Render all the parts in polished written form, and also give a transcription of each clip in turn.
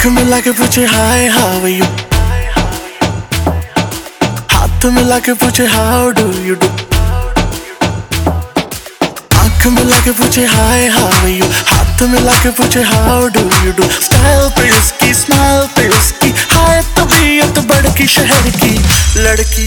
आंख मिला के पूछे हाय हाउ आर यू, हाथ मिला के पूछे हाउ डू यू डू। आंख मिला के पूछे हाय हाउ आर यू, हाथ मिला के पूछे how do you do. Style पे उसकी, स्माइल पे उसकी, हाय तबीयत बड़की शहर की लड़की।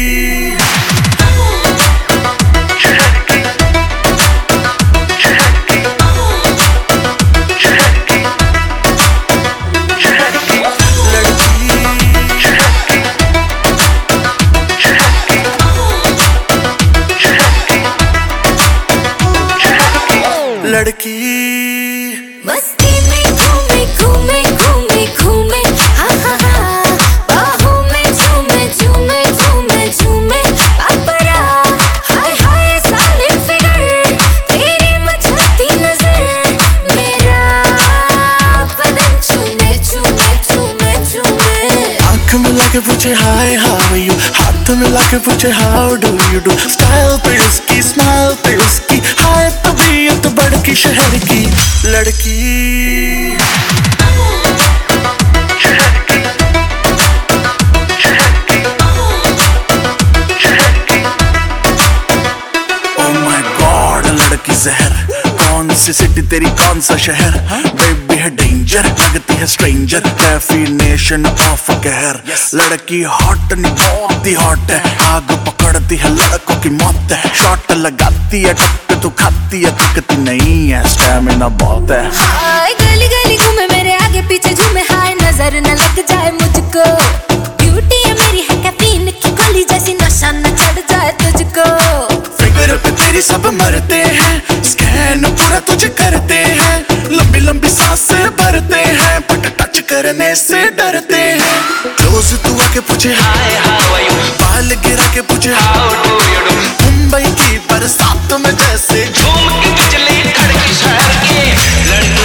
लड़की मस्ती में घूमे घूमे घूमे घूमे, हा हा हा, बाहों में झूमे झूमे झूमे झूमे, पापरा हाय हाय सालिम फिगर, तेरी मचलती नजर, मेरा बदन चूमे चूमे चूमे चूमे। आंख मिला के पूछे हाय हाउ आर यू, हाथ मिला के पूछे how do you do. Style पे उसकी, स्माइल पे उसकी, हाय तबीयत बड़की शहर की लड़की। Oh my God, लड़की जहर, कौन सी सिटी तेरी कौन सा शहर, बेबी है डेंजर, लगती है स्ट्रेंजर, डेफिनेशन ऑफ कहर। लड़की हॉट नहीं बहुत ही हॉट है, आग पकड़ती है लड़कों की मौत है, शॉट लगाती है टक्कर तू खाती है, दिखती नहीं है, स्टैमिना बहुत है। हाय गली गली घूमे मेरे आगे पीछे झूमे, हाय नजर न लग जाए मुझको, ब्यूटी है मेरी है कैफीन की गोली जैसी, नशा न चढ़ जाए तुझको। फिगर पे तेरी सब मरते हैं, स्कैन पूरा तुझे करते हैं, लंबी लंबी सांसें भरते हैं, बट टच करने से डरते हैं। क्लोज तू आके पूछे हाय हाउ आर यू, बाल गिरा के पूछे how do you do. Mumbai की बरसात में जैसे झूम की बिजली खड़की शहर की लड़की।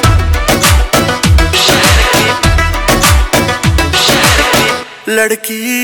लड़की